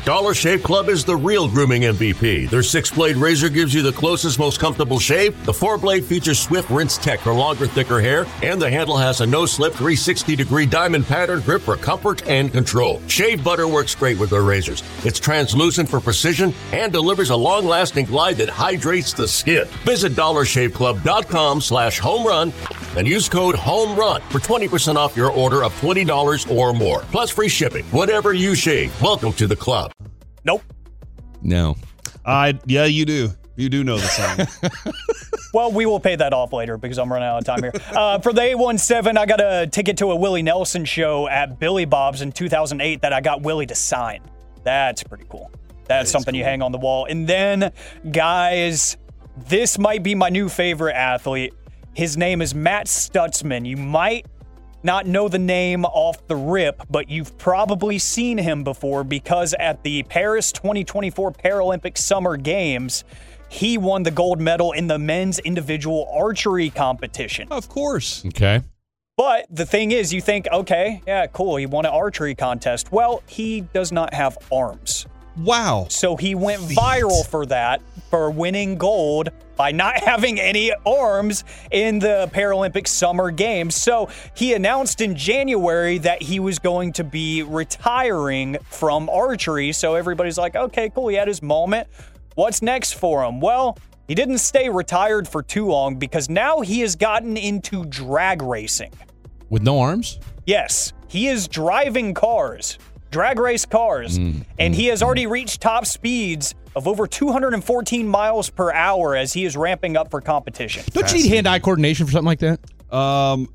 Dollar Shave Club is the real grooming M V P. Their six-blade razor gives you the closest, most comfortable shave. The four-blade features Swift Rinse Tech for longer, thicker hair. And the handle has a no-slip three hundred sixty degree diamond pattern grip for comfort and control. Shave butter works great with their razors. It's translucent for precision and delivers a long-lasting glide that hydrates the skin. Visit dollar shave club dot com slash home run and use code HOMERUN for twenty percent off your order of twenty dollars or more. Plus free shipping. Whatever you shave, welcome to the club. Nope. No. I yeah, you do. You do know the song. Well, we will pay that off later because I'm running out of time here. Uh, for the eight one seven, I got a ticket to a Willie Nelson show at Billy Bob's in two thousand eight that I got Willie to sign. That's pretty cool. That's that something cool. You hang on the wall. And then, guys, this might be my new favorite athlete. His name is Matt Stutzman. You might not know the name off the rip, but you've probably seen him before because at the Paris twenty twenty-four Paralympic Summer Games, he won the gold medal in the men's individual archery competition. Of course. Okay. But the thing is, you think, okay, yeah, cool, he won an archery contest. Well, he does not have arms. Wow. So he went viral for that, for winning gold by not having any arms in the Paralympic Summer Games. So he announced in January that he was going to be retiring from archery. So everybody's like, okay, cool, he had his moment. What's next for him? Well, he didn't stay retired for too long because now he has gotten into drag racing. With no arms? Yes, he is driving cars. Drag race cars, mm, and mm, he has already reached top speeds of over two hundred fourteen miles per hour as he is ramping up for competition. Don't you need hand-eye coordination for something like that? Um,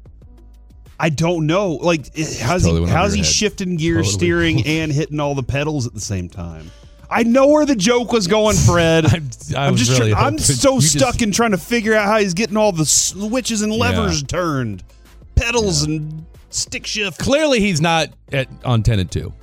I don't know. Like, how's totally he how's he head. shifting gear, totally. steering, and hitting all the pedals at the same time? I know where the joke was going, Fred. I'm, I'm just really I'm so stuck just... in trying to figure out how he's getting all the switches and levers yeah. turned, pedals yeah. and stick shift. Clearly, he's not at on ten and two.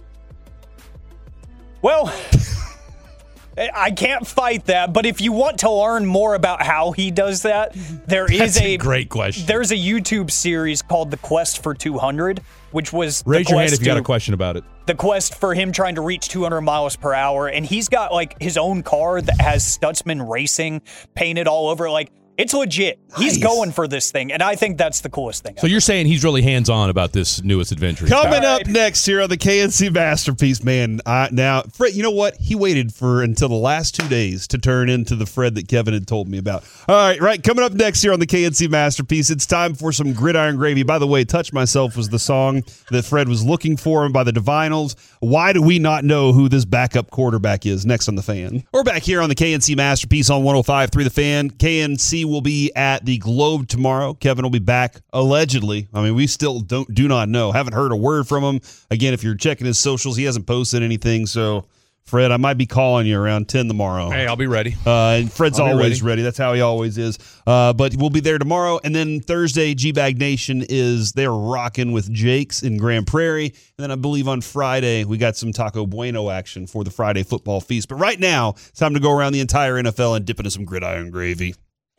Well, I can't fight that, but if you want to learn more about how he does that, there That's is a, a great question. There's a YouTube series called The Quest for two hundred, which was Raise the your quest hand if you got to, a question about it. The quest for him trying to reach two hundred miles per hour, and he's got like his own car that has Stutzman Racing painted all over it. Like, it's legit. He's nice. going for this thing, and I think that's the coolest thing. So you're saying he's really hands-on about this newest adventure. Coming right. up next here on the K N C Masterpiece, man. I, now, Fred, you know what? He waited for until the last two days to turn into the Fred that Kevin had told me about. All right, right. Coming up next here on the K N C Masterpiece, it's time for some Gridiron Gravy. By the way, Touch Myself was the song that Fred was looking for by the Divinals. Why do we not know who this backup quarterback is? Next on The Fan. We're back here on the K N C Masterpiece on one oh five point three The Fan. K N C will be at the Globe tomorrow. Kevin will be back, allegedly. I mean, we still don't do not know. Haven't heard a word from him. Again, if you're checking his socials, he hasn't posted anything. So, Fred, I might be calling you around ten tomorrow. Hey, I'll be ready. Uh, and Fred's I'll always ready. ready. That's how he always is. Uh, but we'll be there tomorrow. And then Thursday, G-Bag Nation is they're rocking with Jake's in Grand Prairie. And then I believe on Friday, we got some Taco Bueno action for the Friday football feast. But right now, it's time to go around the entire N F L and dip into some Gridiron Gravy.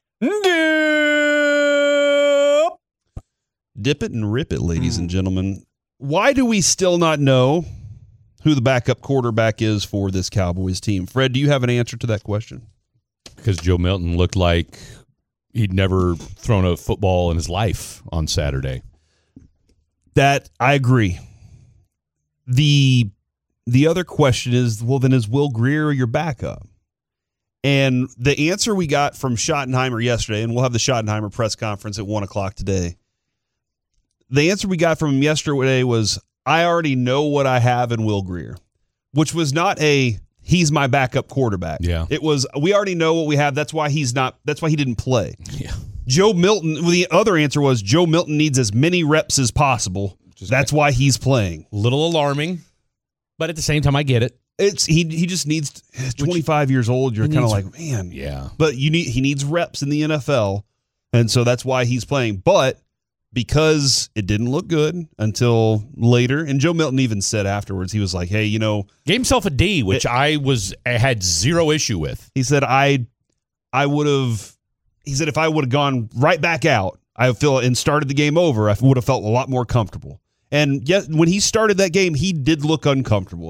Dip. Dip it and rip it, ladies mm. and gentlemen. Why do we still not know who the backup quarterback is for this Cowboys team? Fred, do you have an answer to that question? Because Joe Milton looked like he'd never thrown a football in his life on Saturday. That, I agree. The the other question is, well, then is Will Grier your backup? And the answer we got from Schottenheimer yesterday, and we'll have the Schottenheimer press conference at one o'clock today. The answer we got from him yesterday was, I already know what I have in Will Grier, which was not a, he's my backup quarterback. Yeah. It was, we already know what we have. That's why he's not, that's why he didn't play. Yeah. Joe Milton, well, the other answer was Joe Milton needs as many reps as possible. Just that's why he's playing. A little alarming, but at the same time, I get it. It's he he just needs twenty-five Which, years old. You're kind of like, man, yeah. But you need he needs reps in the N F L, and so that's why he's playing. But because it didn't look good until later, and Joe Milton even said afterwards, he was like, "Hey, you know, gave himself a D, which it, I was I had zero issue with." He said, "I I would have." He said, "If I would have gone right back out, I feel and started the game over, I would have felt a lot more comfortable." And yet, when he started that game, he did look uncomfortable.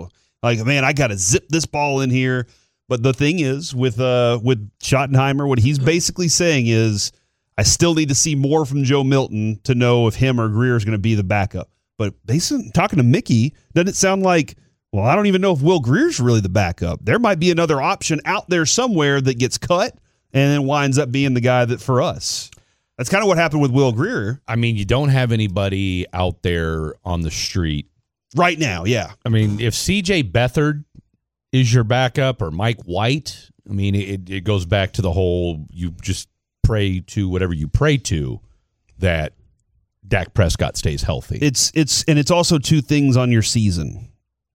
Like, man, I got to zip this ball in here. But the thing is, with uh, with Schottenheimer, what he's basically saying is, I still need to see more from Joe Milton to know if him or Greer is going to be the backup. But basically, talking to Mickey, doesn't it sound like, well, I don't even know if Will Greer's really the backup. There might be another option out there somewhere that gets cut and then winds up being the guy that for us. That's kind of what happened with Will Greer. I mean, you don't have anybody out there on the street right now, yeah. I mean, if C J Beathard is your backup or Mike White, I mean, it, it goes back to the whole you just pray to whatever you pray to that Dak Prescott stays healthy. It's it's and it's also two things on your season.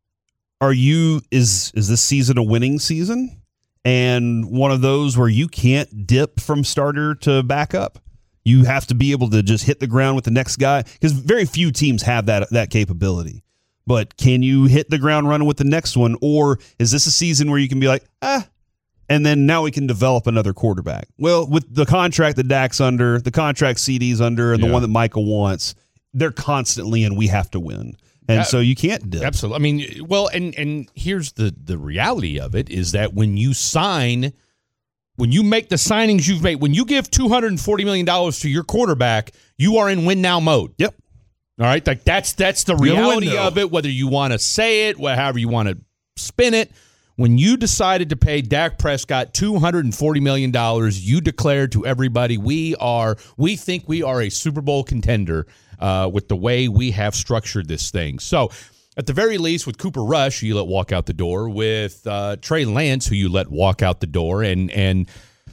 Are you is is this season a winning season? And one of those where you can't dip from starter to backup. You have to be able to just hit the ground with the next guy because very few teams have that that capability. But can you hit the ground running with the next one? Or is this a season where you can be like, ah, and then now we can develop another quarterback? Well, with the contract that Dak's under, the contract C D's under, and the Yeah. one that Michael wants, they're constantly in, we have to win. And Yeah, so you can't dip. Absolutely. I mean, well, and and here's the, the reality of it is that when you sign, when you make the signings you've made, when you give two hundred forty million dollars to your quarterback, you are in win now mode. Yep. All right, like that's that's the You have a reality window. of it, whether you want to say it, wh- however you want to spin it. When you decided to pay Dak Prescott two hundred forty million dollars, you declared to everybody, we are, we think we are a Super Bowl contender uh, with the way we have structured this thing. So at the very least, with Cooper Rush, who you let walk out the door, with uh, Trey Lance, who you let walk out the door, and and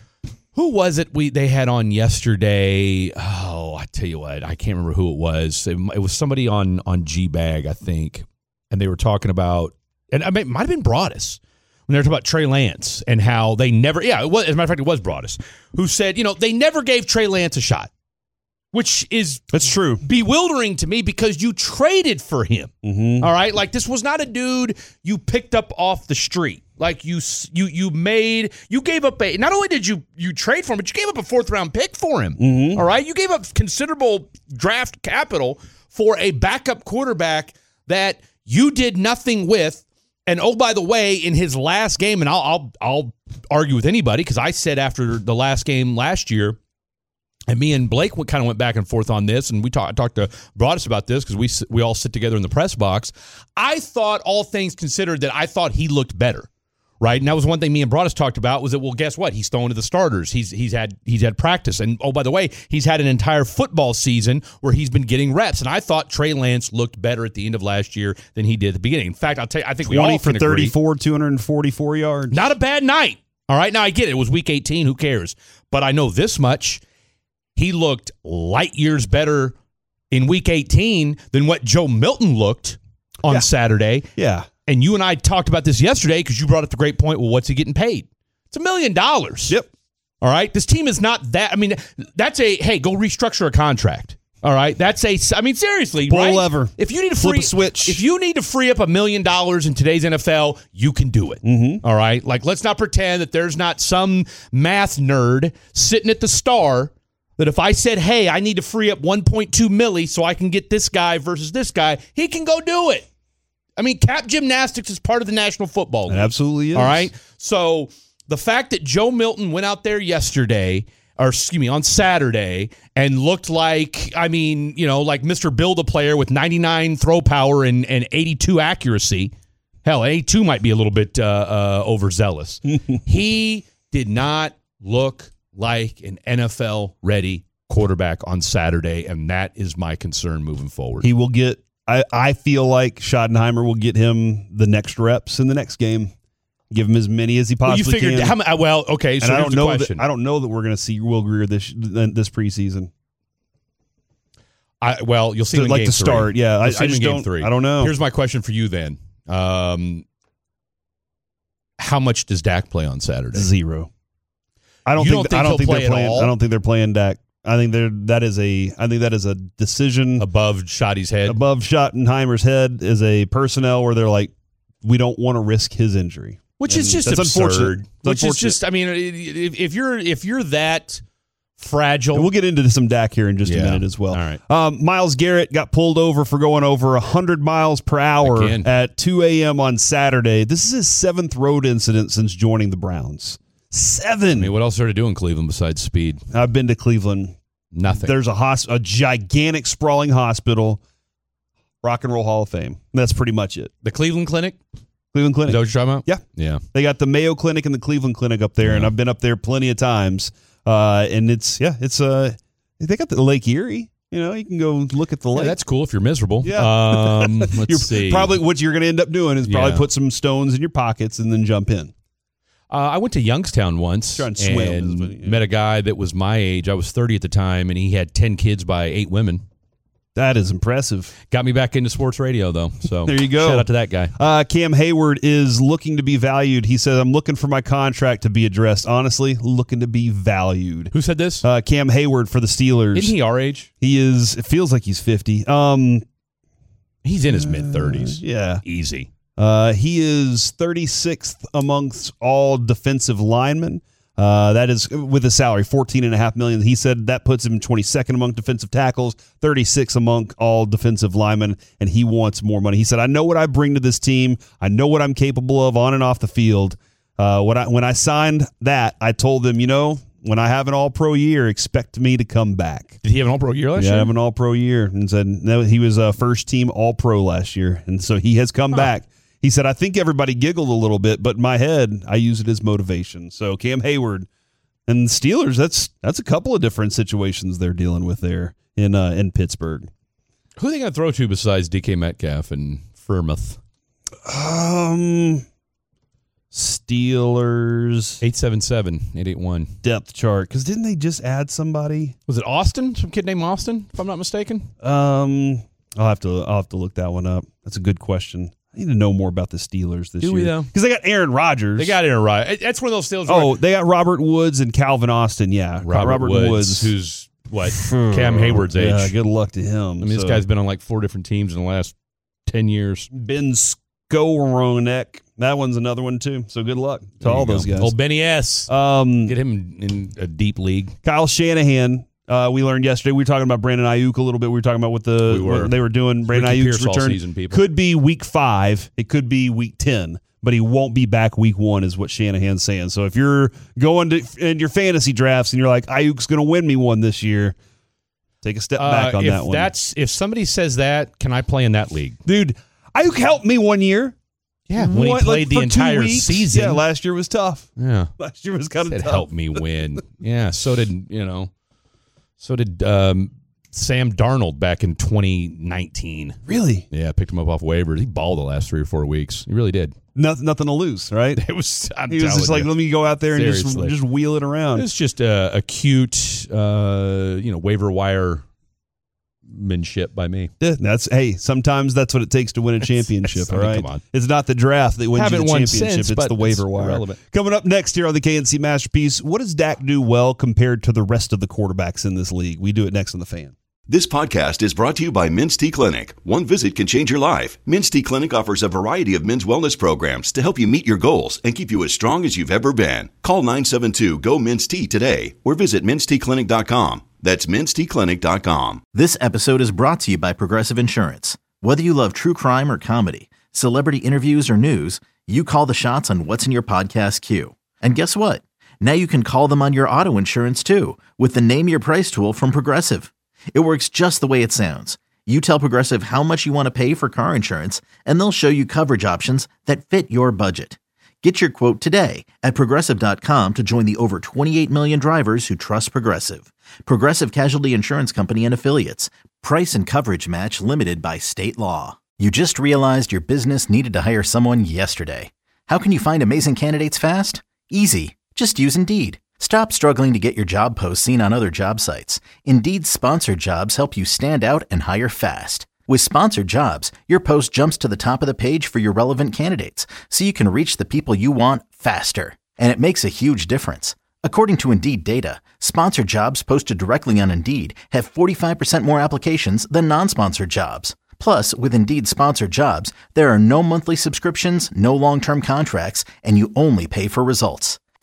who was it we they had on yesterday? Oh, I tell you what, I can't remember who it was. It, it was somebody on on G-Bag, I think, and they were talking about, and I mean, it might have been Broadus when they were talking about Trey Lance and how they never, yeah, it was, as a matter of fact, it was Broadus who said, you know, they never gave Trey Lance a shot, which is that's true bewildering to me because you traded for him. Mm-hmm. All right, like this was not a dude you picked up off the street. Like you, you, you made, you gave up a. Not only did you you trade for him, but you gave up a fourth round pick for him. Mm-hmm. All right, you gave up considerable draft capital for a backup quarterback that you did nothing with. And oh, by the way, in his last game, and I'll I'll, I'll argue with anybody because I said after the last game last year. And me and Blake kind of went back and forth on this, and we talked talked to Broadus about this because we we all sit together in the press box. I thought, all things considered, that I thought he looked better, right? And that was one thing me and Broadus talked about was that, well, guess what? He's throwing to the starters. He's he's had he's had practice, and oh, by the way, he's had an entire football season where he's been getting reps. And I thought Trey Lance looked better at the end of last year than he did at the beginning. In fact, I'll tell you, I think we all twenty for can agree. thirty-four, two hundred forty-four yards. Not a bad night. All right, now I get it. It was week eighteen. Who cares? But I know this much. He looked light years better in week eighteen than what Joe Milton looked on Yeah. Saturday. Yeah. And you and I talked about this yesterday because you brought up the great point. Well, what's he getting paid? It's a million dollars. Yep. All right. This team is not that. I mean, that's a, hey, go restructure a contract. All right. That's a, I mean, seriously, Pull a right? lever. If you need to Flip free, a switch. If you need to free up a million dollars in today's N F L, you can do it. Mm-hmm. All right. Like, let's not pretend that there's not some math nerd sitting at the Star that if I said, hey, I need to free up one point two milli so I can get this guy versus this guy, he can go do it. I mean, cap gymnastics is part of the National Football League. It absolutely is. All right? So the fact that Joe Milton went out there yesterday, or excuse me, on Saturday, and looked like, I mean, you know, like Mister Build-A-Player with ninety-nine throw power and, and eighty-two accuracy. Hell, eighty-two might be a little bit uh, uh, overzealous. He did not look like an N F L-ready quarterback on Saturday, and that is my concern moving forward. He will get, I, I feel like Schottenheimer will get him the next reps in the next game. Give him as many as he well, possibly you figured, can. How, ma- well, okay, so and I here's don't the know question. that I don't know that we're going to see Will Greer this this preseason. I, well, you'll see him in like game to three. start. Yeah, You'll I, see I him in just game don't. three. I don't know. Here's my question for you then. Um, how much does Dak play on Saturday? Zero. I don't You think. don't think I don't he'll think play they're at playing. all? I don't think they're playing Dak. I think they're that is a. I think that is a decision Above Schotty's head? above Schottenheimer's head is a personnel where they're like, we don't want to risk his injury, Which is And just that's absurd. unfortunate. It's Which is unfortunate. just, I mean, if, if you're if you're that fragile. And we'll get into some Dak here in just Yeah. a minute as well. All right. Um, Miles Garrett got pulled over for going over one hundred miles per hour Again. at two a.m. on Saturday. This is his seventh road incident since joining the Browns. Seven. I mean, what else are to do in Cleveland besides speed? I've been to Cleveland. Nothing. There's a hos- a gigantic sprawling hospital, Rock and Roll Hall of Fame. That's pretty much it. The Cleveland Clinic? Cleveland Clinic. Is that what you're talking about? Yeah. Yeah. They got the Mayo Clinic and the Cleveland Clinic up there, Yeah. and I've been up there plenty of times. Uh, and it's, yeah, it's, uh, they got the Lake Erie. You know, you can go look at the lake. Yeah, that's cool if you're miserable. Yeah. Um, let's you're see. Probably what you're going to end up doing is probably Yeah. put some stones in your pockets and then jump in. Uh, I went to Youngstown once Trying to swim, and but, yeah. met a guy that was my age. I was thirty at the time, and he had ten kids by eight women. That is impressive. Got me back into sports radio, though. So There you go. Shout out to that guy. Uh, Cam Hayward is looking to be valued. He said, I'm looking for my contract to be addressed. Honestly, looking to be valued. Who said this? Uh, Cam Hayward for the Steelers. Isn't he our age? He is, it feels like he's fifty. Um, He's in his mid-thirties. Yeah. Easy. Uh, he is thirty-sixth amongst all defensive linemen. Uh, that is with a salary, fourteen and a half million. He said that puts him twenty-second among defensive tackles, thirty-sixth among all defensive linemen, and he wants more money. He said, I know what I bring to this team. I know what I'm capable of on and off the field. Uh, when I, when I signed that, I told them, you know, when I have an all-pro year, expect me to come back. Did he have an all-pro year last yeah, year? I have an all-pro year. And said no, he was a first-team all-pro last year, and so he has come Huh. back. He said, I think everybody giggled a little bit, but in my head, I use it as motivation. So Cam Hayward and the Steelers, that's that's a couple of different situations they're dealing with there in uh, in Pittsburgh. Who are they going to throw to besides D K Metcalf and Firmouth? Um, Steelers. eight seven seven, eight eight one. Depth chart. Because didn't they just add somebody? Was it Austin? Some kid named Austin, if I'm not mistaken? Um, I'll have to I'll have to look that one up. That's a good question. I need to know more about the Steelers this Do year. we, though? Because they got Aaron Rodgers. They got Aaron Rodgers. That's one of those Steelers. Oh, they got Robert Woods and Calvin Austin. Yeah, Robert, Robert Woods, Woods. who's what? Cam Hayward's age. Yeah, good luck to him. I mean, this So, guy's been on like four different teams in the last ten years. Ben Skowronek. That one's another one too. So good luck to There all you go. those guys. Old Benny S. Um, Get him in a deep league. Kyle Shanahan. Uh, we learned yesterday. We were talking about Brandon Ayuk a little bit. We were talking about what the We were. what they were doing. Brandon Ricky Ayuk's Pierce all return season, people. could be week five. It could be week ten, but he won't be back week one, is what Shanahan's saying. So if you're going to in your fantasy drafts and you're like Ayuk's going to win me one this year, take a step back Uh, on if that one. That's if somebody says that, can I play in that league? Dude, Ayuk helped me one year. Yeah, when What, he played like, the for two entire weeks? season. Yeah, last year was tough. Yeah, Last year was kind of it tough. helped me win. Yeah, so did you know? So did um, Sam Darnold back in twenty nineteen. Really? Yeah, I picked him up off waivers. He balled the last three or four weeks. He really did. Nothing, nothing to lose, right? It was. I'm He was just telling like, you. let me go out there and just Seriously. just wheel it around. It's just a, a cute, uh, you know, waiver wire manship by me. Yeah, that's hey. Sometimes that's what it takes to win a championship. I all mean, right, come on. it's not the draft that wins Haven't you the won championship. since, it's but the waiver it's wire. irrelevant. Coming up next here on the K N C Masterpiece, what does Dak do well compared to the rest of the quarterbacks in this league? We do it next on the Fan. This podcast is brought to you by Men's T Clinic. One visit can change your life. Men's T Clinic offers a variety of men's wellness programs to help you meet your goals and keep you as strong as you've ever been. Call nine seven two, G O, M E N S T today or visit mens t clinic dot com. That's mens t clinic dot com. This episode is brought to you by Progressive Insurance. Whether you love true crime or comedy, celebrity interviews or news, you call the shots on what's in your podcast queue. And guess what? Now you can call them on your auto insurance too with the Name Your Price tool from Progressive. It works just the way it sounds. You tell Progressive how much you want to pay for car insurance, and they'll show you coverage options that fit your budget. Get your quote today at Progressive dot com to join the over twenty-eight million drivers who trust Progressive. Progressive Casualty Insurance Company and Affiliates. Price and coverage match limited by state law. You just realized your business needed to hire someone yesterday. How can you find amazing candidates fast? Easy. Just use Indeed. Stop struggling to get your job posts seen on other job sites. Indeed's sponsored jobs help you stand out and hire fast. With sponsored jobs, your post jumps to the top of the page for your relevant candidates, so you can reach the people you want faster. And it makes a huge difference. According to Indeed data, sponsored jobs posted directly on Indeed have forty-five percent more applications than non-sponsored jobs. Plus, with Indeed sponsored jobs, there are no monthly subscriptions, no long-term contracts, and you only pay for results.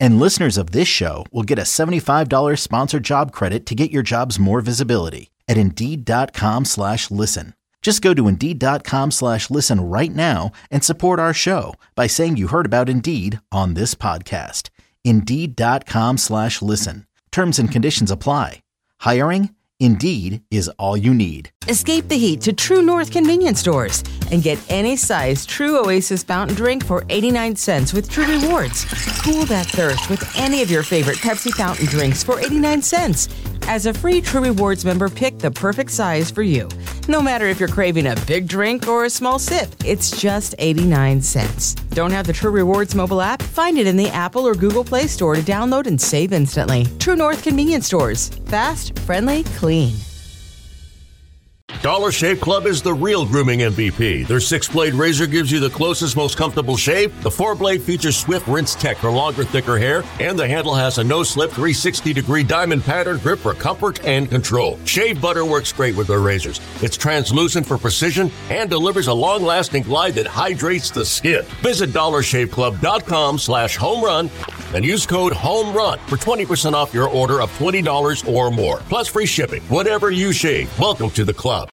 And listeners of this show will get a seventy-five dollars sponsored job credit to get your jobs more visibility at Indeed.com slash listen. Just go to Indeed.com slash listen right now and support our show by saying you heard about Indeed on this podcast. Indeed.com slash listen. Terms and conditions apply. Hiring? Indeed is all you need. Escape the heat to True North convenience stores and get any size True Oasis fountain drink for eighty-nine cents with True Rewards. Cool that thirst with any of your favorite Pepsi fountain drinks for eighty-nine cents. As a free True Rewards member, pick the perfect size for you. No matter if you're craving a big drink or a small sip, it's just eighty-nine cents. Don't have the True Rewards mobile app? Find it in the Apple or Google Play Store to download and save instantly. True North convenience stores. Fast, friendly, clean. Dollar Shave Club is the real grooming M V P. Their six-blade razor gives you the closest, most comfortable shave. The four-blade features Swift Rinse Tech for longer, thicker hair. And the handle has a no-slip three sixty degree diamond pattern grip for comfort and control. Shave butter works great with their razors. It's translucent for precision and delivers a long-lasting glide that hydrates the skin. Visit dollar shave club dot com slash home run and use code HOMERUN for twenty percent off your order of twenty dollars or more. Plus free shipping. Whatever you shave, welcome to the club.